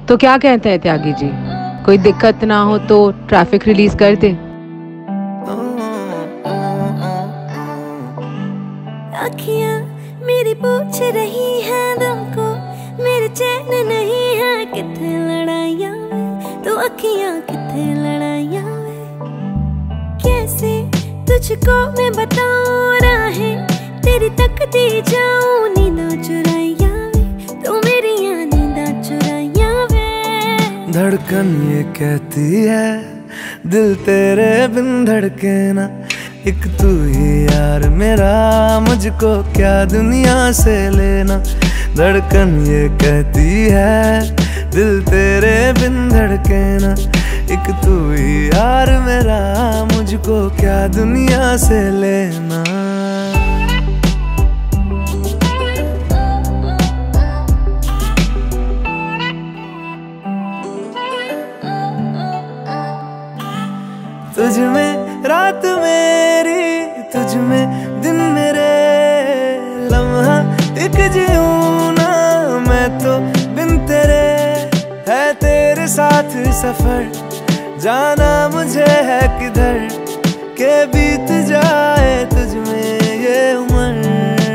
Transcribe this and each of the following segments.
तो क्या कहते हैं त्यागी जी, कोई दिक्कत ना हो तो ट्रैफिक रिलीज कर दे? अखियां मेरी पूछ रही है दिल को, मेरे चैन नहीं है किथे लड़ाइयां वे, तो अखियां किथे लड़ाइयां वे। कैसे तुझको मैं बताऊं राहें तेरी तकती जाऊं, नींदा चुराइयां वे, तो मेरी नींदा चुराइयां वे। धड़कन ये कहती है दिल तेरे बिन धड़के ना, एक तू ही यार मेरा, मुझको क्या दुनिया से लेना। धड़कन ये कहती है दिल तेरे बिन धड़के ना, एक तू ही यार मेरा, मुझको क्या दुनिया से लेना। तुझ में रात मेरी, तुझ में दिन मेरे, लम्हा एक जीऊं ना मैं तो बिन तेरे। है तेरे साथ सफर, जाना मुझे है किधर, के बीत जाए तुझ में ये उम्र।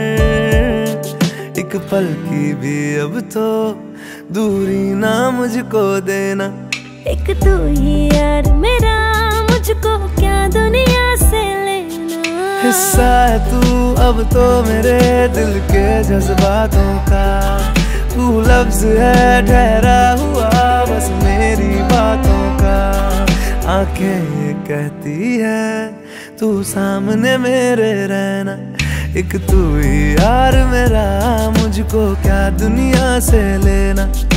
एक पल की भी अब तो दूरी ना मुझको देना, एक तू ही यार मेरा, मुझको क्या दुनिया से लेना। हिस्सा है तू अब तो मेरे दिल के जज्बातों का, तू लफ्ज है ठहरा हुआ बस मेरी बातों का। आंखें ये कहती है तू सामने मेरे रहना, एक तू ही यार मेरा, मुझको क्या दुनिया से लेना।